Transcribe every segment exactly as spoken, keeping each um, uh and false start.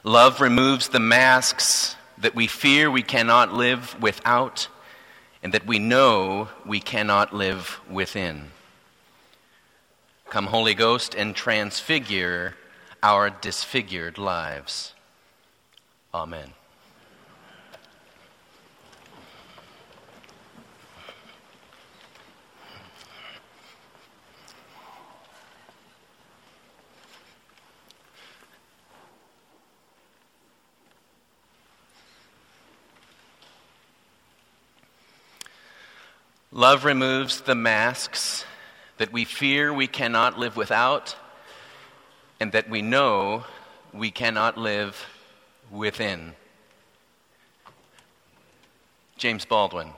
Love removes the masks that we fear we cannot live without and that we know we cannot live within. Come, Holy Ghost, and transfigure our disfigured lives. Amen. Love removes the masks that we fear we cannot live without and that we know we cannot live within. James Baldwin.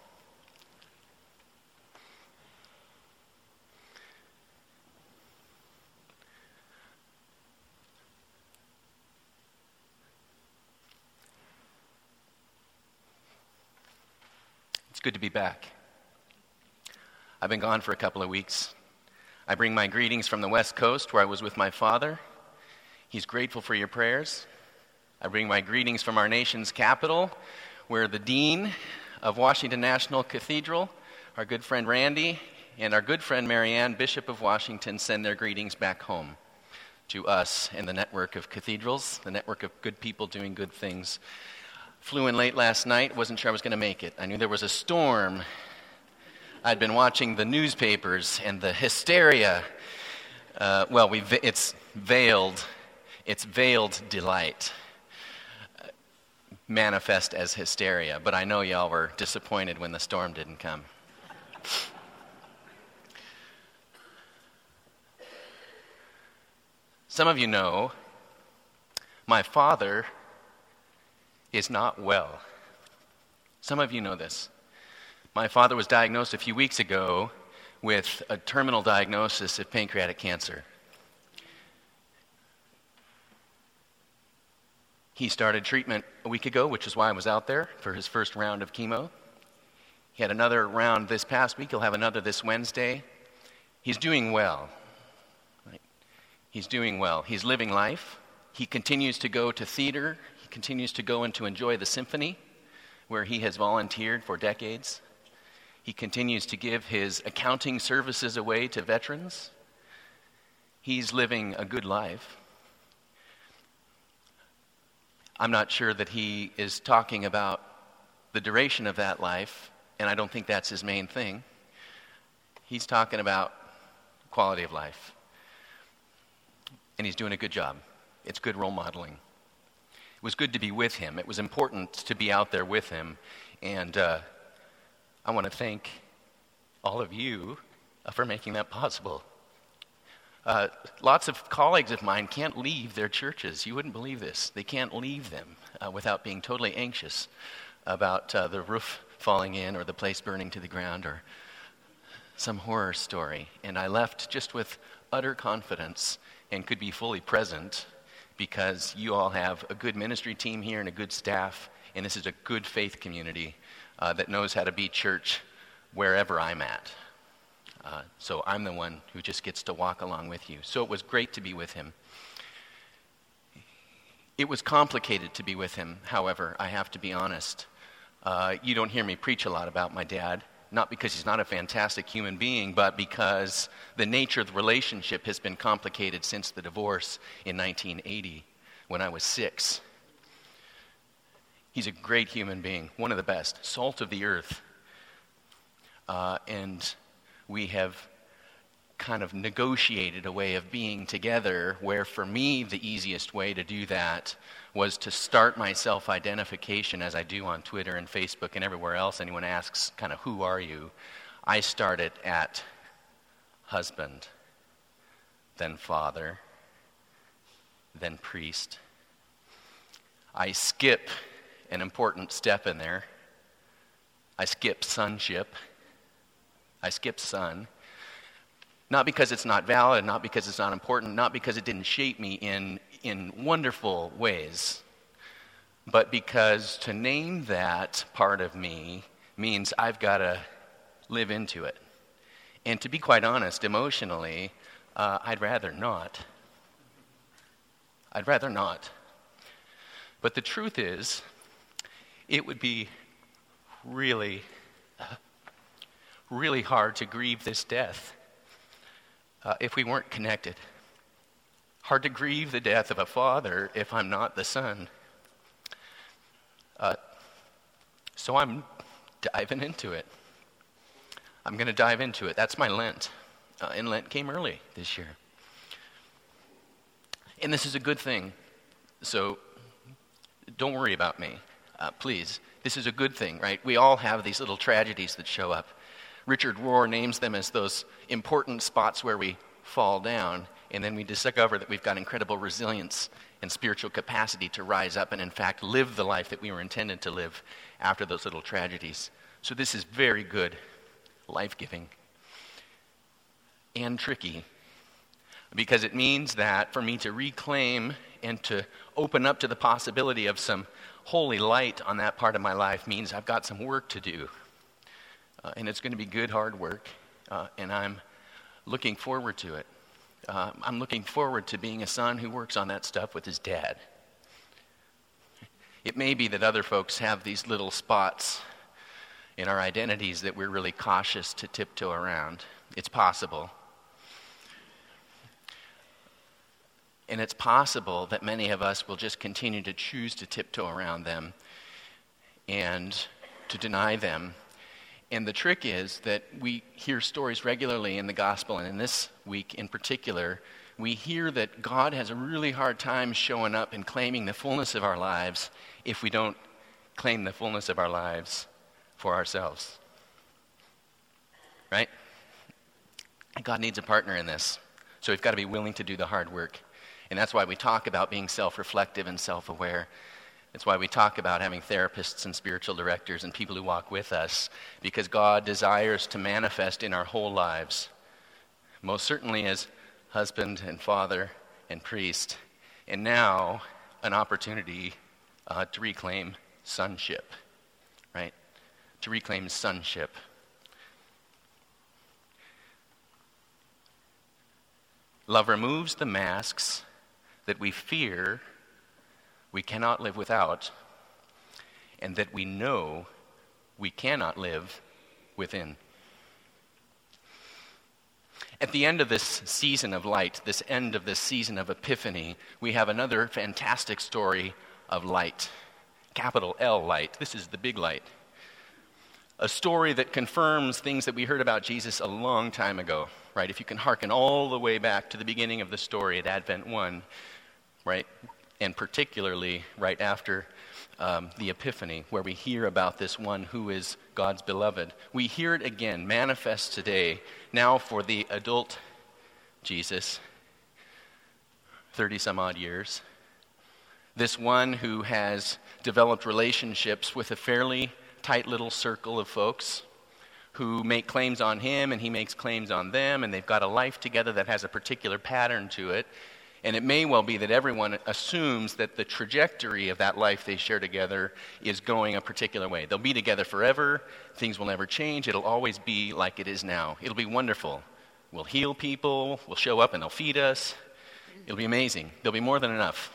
It's good to be back. I've been gone for a couple of weeks. I bring my greetings from the West Coast, where I was with my father. He's grateful for your prayers. I bring my greetings from our nation's capital, where the Dean of Washington National Cathedral, our good friend Randy, and our good friend Marianne, Bishop of Washington, send their greetings back home to us and the network of cathedrals, the network of good people doing good things. Flew in late last night, wasn't sure I was going to make it. I knew there was a storm. I'd been watching the newspapers and the hysteria. Uh, well, we it's veiled, it's veiled delight uh, manifest as hysteria. But I know y'all were disappointed when the storm didn't come. Some of you know my father is not well. Some of you know this. My father was diagnosed a few weeks ago with a terminal diagnosis of pancreatic cancer. He started treatment a week ago, which is why I was out there for his first round of chemo. He had another round this past week. He'll have another this Wednesday. He's doing well. Right? He's doing well. He's living life. He continues to go to theater. He continues to go and to enjoy the symphony, where he has volunteered for decades. He continues to give his accounting services away to veterans. He's living a good life. I'm not sure that he is talking about the duration of that life, and I don't think that's his main thing. He's talking about quality of life. And he's doing a good job. It's good role modeling. It was good to be with him. It was important to be out there with him. And uh, I want to thank all of you for making that possible. Uh, lots of colleagues of mine can't leave their churches. You wouldn't believe this. They can't leave them uh, without being totally anxious about uh, the roof falling in or the place burning to the ground or some horror story. And I left just with utter confidence and could be fully present because you all have a good ministry team here and a good staff, and this is a good faith community uh, that knows how to be church wherever I'm at. Uh, so I'm the one who just gets to walk along with you. So it was great to be with him. It was complicated to be with him, however, I have to be honest. Uh, you don't hear me preach a lot about my dad, not because he's not a fantastic human being, but because the nature of the relationship has been complicated since the divorce in nineteen eighty, when I was six. He's a great human being, one of the best, salt of the earth. Uh, and we have kind of negotiated a way of being together where for me the easiest way to do that was to start my self-identification as I do on Twitter and Facebook and everywhere else. Anyone asks kind of who are you? I start it at husband, then father, then priest. I skip an important step in there. I skip sonship. I skip son. Not because it's not valid, not because it's not important, not because it didn't shape me in, in wonderful ways, but because to name that part of me means I've got to live into it. And to be quite honest, emotionally, uh, I'd rather not. I'd rather not. But the truth is, it would be really, really hard to grieve this death uh, if we weren't connected. Hard to grieve the death of a father if I'm not the son. Uh, so I'm diving into it. I'm going to dive into it. That's my Lent. Uh, and Lent came early this year. And this is a good thing. So don't worry about me, uh, please. This is a good thing, right? We all have these little tragedies that show up. Richard Rohr names them as those important spots where we fall down, and then we discover that we've got incredible resilience and spiritual capacity to rise up and, in fact, live the life that we were intended to live after those little tragedies. So this is very good, life-giving, and tricky, because it means that for me to reclaim and to open up to the possibility of some holy light on that part of my life means I've got some work to do. Uh, and it's going to be good, hard work, uh, and I'm looking forward to it. Uh, I'm looking forward to being a son who works on that stuff with his dad. It may be that other folks have these little spots in our identities that we're really cautious to tiptoe around. It's possible. And it's possible that many of us will just continue to choose to tiptoe around them and to deny them. And the trick is that we hear stories regularly in the gospel, and in this week in particular, we hear that God has a really hard time showing up and claiming the fullness of our lives if we don't claim the fullness of our lives for ourselves. Right? God needs a partner in this, so we've got to be willing to do the hard work. And that's why we talk about being self-reflective and self-aware. It's why we talk about having therapists and spiritual directors and people who walk with us, because God desires to manifest in our whole lives, most certainly as husband and father and priest, and now an opportunity uh, to reclaim sonship, right? To reclaim sonship. Love removes the masks that we fear we cannot live without, and that we know we cannot live within. At the end of this season of light, this end of this season of Epiphany, we have another fantastic story of light. Capital L light. This is the big light. A story that confirms things that we heard about Jesus a long time ago, right? If you can hearken all the way back to the beginning of the story at Advent one, right? And particularly right after um, the Epiphany, where we hear about this one who is God's beloved. We hear it again, manifest today, now for the adult Jesus, thirty-some-odd years. This one who has developed relationships with a fairly tight little circle of folks who make claims on him, and he makes claims on them, and they've got a life together that has a particular pattern to it. And it may well be that everyone assumes that the trajectory of that life they share together is going a particular way. They'll be together forever. Things will never change. It'll always be like it is now. It'll be wonderful. We'll heal people. We'll show up and they'll feed us. It'll be amazing. There'll be more than enough.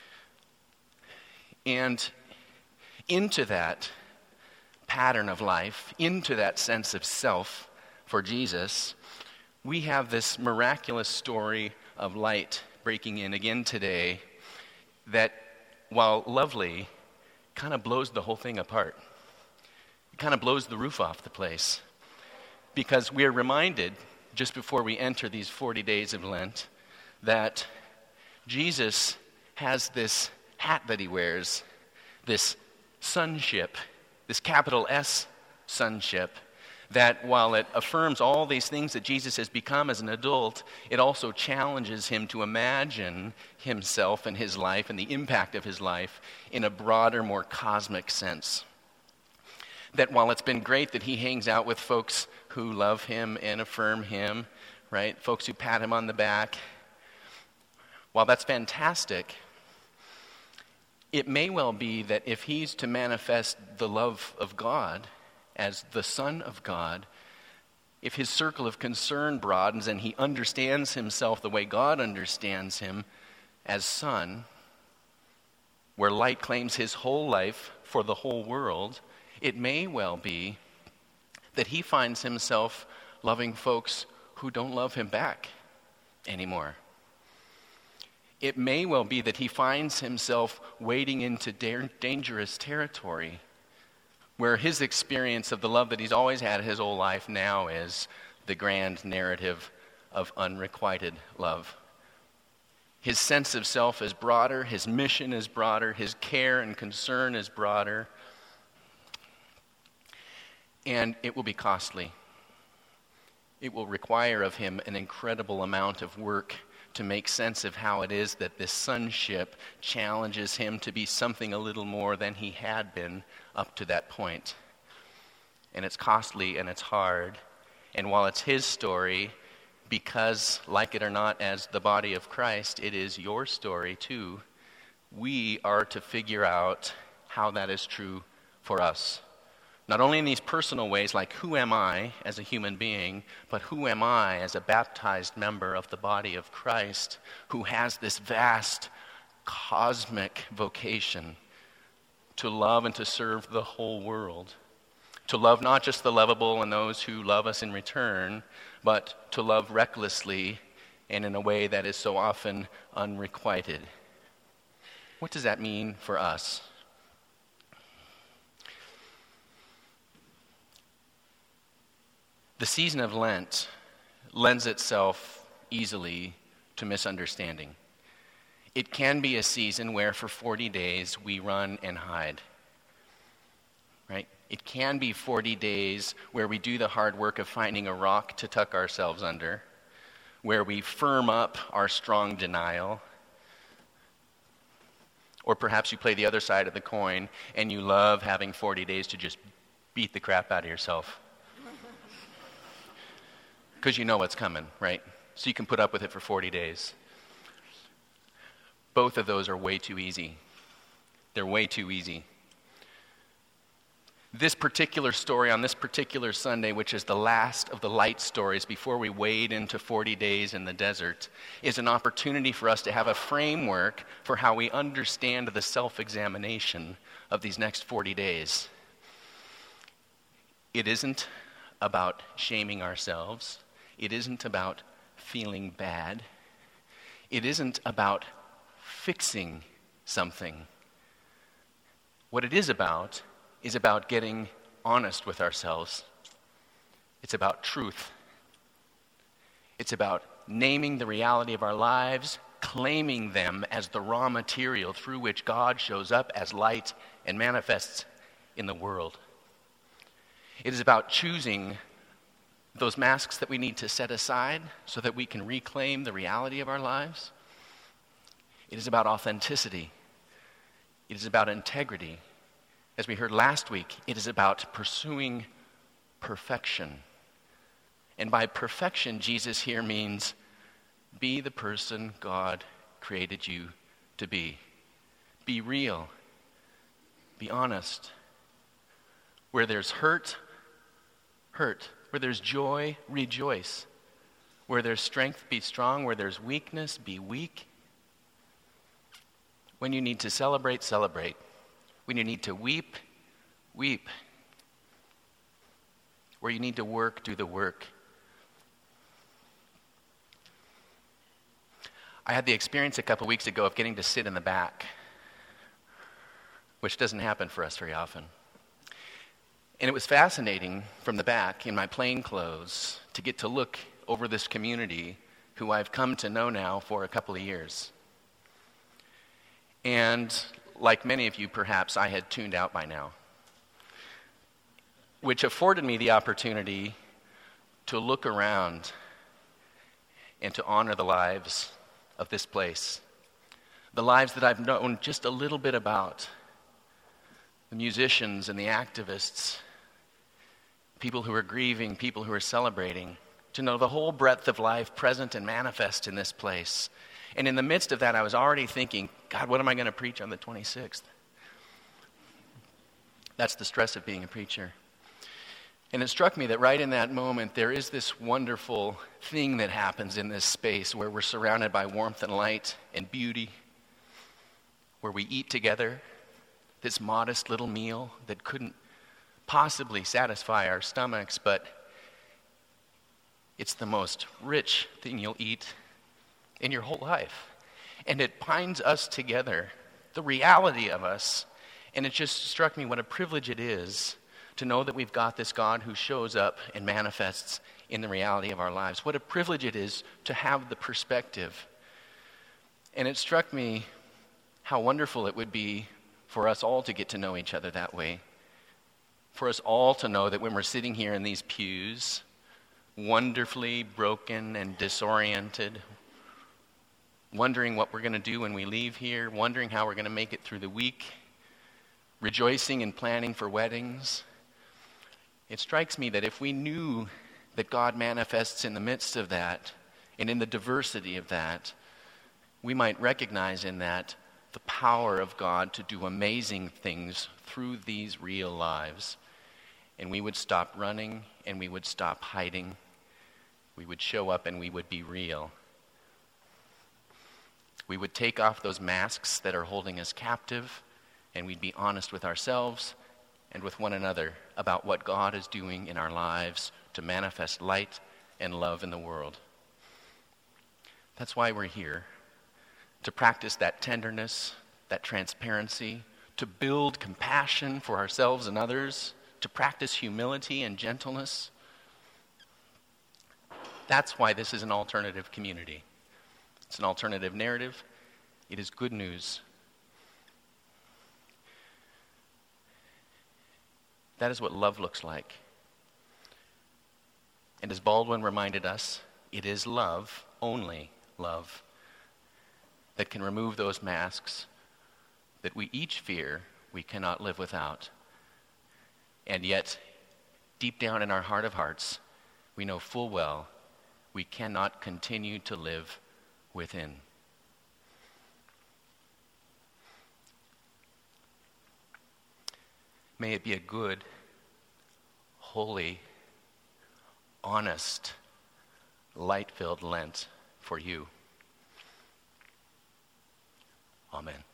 And into that pattern of life, into that sense of self for Jesus, we have this miraculous story of light breaking in again today that, while lovely, kind of blows the whole thing apart. It kind of blows the roof off the place. Because we're reminded, just before we enter these forty days of Lent, that Jesus has this hat that he wears, this sonship, this capital S sonship, that while it affirms all these things that Jesus has become as an adult, it also challenges him to imagine himself and his life and the impact of his life in a broader, more cosmic sense. That while it's been great that he hangs out with folks who love him and affirm him, right, folks who pat him on the back, while that's fantastic, it may well be that if he's to manifest the love of God as the Son of God, if his circle of concern broadens and he understands himself the way God understands him as Son, where light claims his whole life for the whole world, it may well be that he finds himself loving folks who don't love him back anymore. It may well be that he finds himself wading into da- dangerous territory where his experience of the love that he's always had his whole life now is the grand narrative of unrequited love. His sense of self is broader, his mission is broader, his care and concern is broader, and it will be costly. It will require of him an incredible amount of work to make sense of how it is that this sonship challenges him to be something a little more than he had been up to that point. And it's costly and it's hard. And while it's his story, because, like it or not, as the body of Christ, it is your story too, we are to figure out how that is true for us. Not only in these personal ways, like who am I as a human being, but who am I as a baptized member of the body of Christ who has this vast cosmic vocation to love and to serve the whole world. To love not just the lovable and those who love us in return, but to love recklessly and in a way that is so often unrequited. What does that mean for us? The season of Lent lends itself easily to misunderstanding. It can be a season where for forty days we run and hide, right? It can be forty days where we do the hard work of finding a rock to tuck ourselves under, where we firm up our strong denial. Or perhaps you play the other side of the coin and you love having forty days to just beat the crap out of yourself. Because you know what's coming, right? So you can put up with it for forty days. Both of those are way too easy. They're way too easy. This particular story on this particular Sunday, which is the last of the light stories before we wade into forty days in the desert, is an opportunity for us to have a framework for how we understand the self-examination of these next forty days. It isn't about shaming ourselves. It isn't about feeling bad. It isn't about fixing something. What it is about is about getting honest with ourselves. It's about truth. It's about naming the reality of our lives, claiming them as the raw material through which God shows up as light and manifests in the world. It is about choosing those masks that we need to set aside so that we can reclaim the reality of our lives. It is about authenticity. It is about integrity. As we heard last week, it is about pursuing perfection. And by perfection, Jesus here means be the person God created you to be. Be real. Be honest. Where there's hurt, hurt. Where there's joy, rejoice. Where there's strength, be strong. Where there's weakness, be weak. When you need to celebrate, celebrate. When you need to weep, weep. Where you need to work, do the work. I had the experience a couple weeks ago of getting to sit in the back, which doesn't happen for us very often. And it was fascinating from the back in my plain clothes to get to look over this community who I've come to know now for a couple of years. And like many of you, perhaps, I had tuned out by now, which afforded me the opportunity to look around and to honor the lives of this place, the lives that I've known just a little bit about, the musicians and the activists, people who are grieving, people who are celebrating, to know the whole breadth of life present and manifest in this place. And in the midst of that, I was already thinking, God, what am I going to preach on the twenty-sixth? That's the stress of being a preacher. And it struck me that right in that moment, there is this wonderful thing that happens in this space where we're surrounded by warmth and light and beauty, where we eat together this modest little meal that couldn't possibly satisfy our stomachs, but it's the most rich thing you'll eat in your whole life. And it binds us together, the reality of us. And it just struck me what a privilege it is to know that we've got this God who shows up and manifests in the reality of our lives. What a privilege it is to have the perspective. And it struck me how wonderful it would be for us all to get to know each other that way. For us all to know that when we're sitting here in these pews, wonderfully broken and disoriented, wondering what we're going to do when we leave here, wondering how we're going to make it through the week, rejoicing and planning for weddings. It strikes me that if we knew that God manifests in the midst of that and in the diversity of that, we might recognize in that the power of God to do amazing things through these real lives. And we would stop running and we would stop hiding. We would show up and we would be real. We would take off those masks that are holding us captive, and we'd be honest with ourselves and with one another about what God is doing in our lives to manifest light and love in the world. That's why we're here, to practice that tenderness, that transparency, to build compassion for ourselves and others, to practice humility and gentleness. That's why this is an alternative community. It's an alternative narrative. It is good news. That is what love looks like. And as Baldwin reminded us, it is love, only love, that can remove those masks that we each fear we cannot live without. And yet, deep down in our heart of hearts, we know full well we cannot continue to live within. May it be a good, holy, honest, light-filled Lent for you. Amen.